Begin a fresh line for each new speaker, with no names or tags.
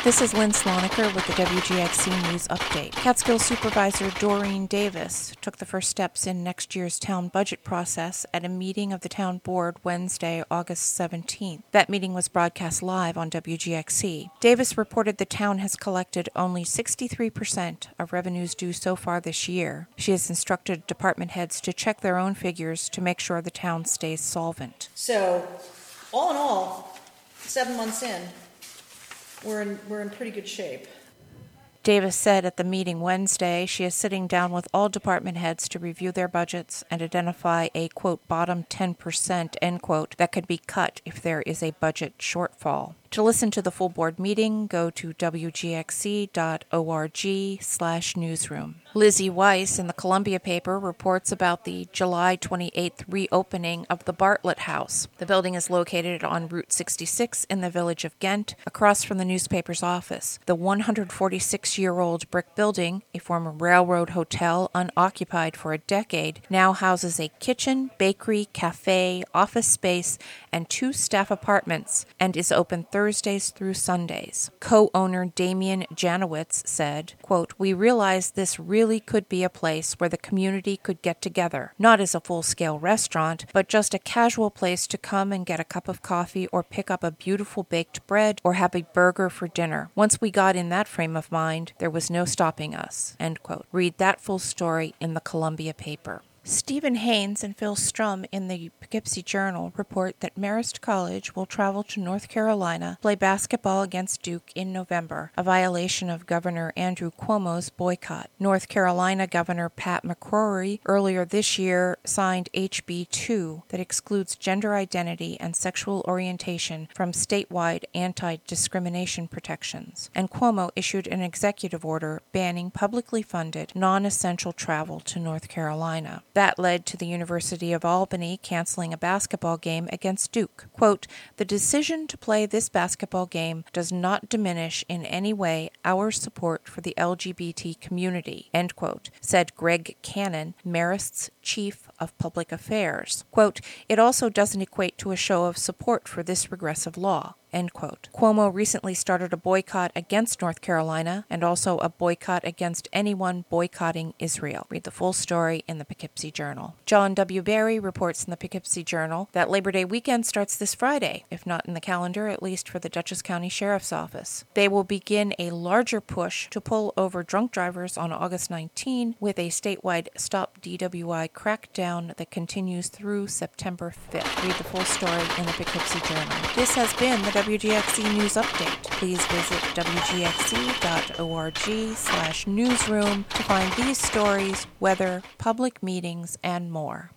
This is Lynn Sloniker with the WGXC News Update. Catskill Supervisor Doreen Davis took the first steps in next year's town budget process at a meeting of the town board Wednesday, August 17th. That meeting was broadcast live on WGXC. Davis reported the town has collected only 63% of revenues due so far this year. She has instructed department heads to check their own figures to make sure the town stays solvent.
So, all in all, 7 months in, we're in pretty good shape.
Davis said at the meeting Wednesday she is sitting down with all department heads to review their budgets and identify a, quote, bottom 10%, end quote, that could be cut if there is a budget shortfall. To listen to the full board meeting, go to wgxc.org/newsroom. Lizzie Weiss in the Columbia paper reports about the July 28th reopening of the Bartlett House. The building is located on Route 66 in the village of Ghent, across from the newspaper's office. The 146-year-old brick building, a former railroad hotel unoccupied for a decade, now houses a kitchen, bakery, cafe, office space, and 2 staff apartments, and is open Thursdays through Sundays. Co-owner Damian Janowitz said, quote, "We realized this really could be a place where the community could get together, not as a full-scale restaurant, but just a casual place to come and get a cup of coffee or pick up a beautiful baked bread or have a burger for dinner. Once we got in that frame of mind, there was no stopping us," end quote. Read that full story in the Columbia paper. Stephen Haynes and Phil Strum in the Poughkeepsie Journal report that Marist College will travel to North Carolina to play basketball against Duke in November, a violation of Governor Andrew Cuomo's boycott. North Carolina Governor Pat McCrory earlier this year signed HB 2 that excludes gender identity and sexual orientation from statewide anti-discrimination protections, and Cuomo issued an executive order banning publicly funded, non-essential travel to North Carolina. That led to the University of Albany canceling a basketball game against Duke. Quote, "The decision to play this basketball game does not diminish in any way our support for the LGBT community," end quote, said Greg Cannon, Marist's chief of public affairs. Quote, "It also doesn't equate to a show of support for this regressive law," end quote. Cuomo recently started a boycott against North Carolina and also a boycott against anyone boycotting Israel. Read the full story in the Poughkeepsie Journal. John W. Barry reports in the Poughkeepsie Journal that Labor Day weekend starts this Friday, if not in the calendar, at least for the Dutchess County Sheriff's Office. They will begin a larger push to pull over drunk drivers on August 19 with a statewide Stop DWI crackdown that continues through September 5th. Read the full story in the Poughkeepsie Journal. This has been the WGXC News Update. Please visit wgxc.org/newsroom to find these stories, weather, public meetings, and more.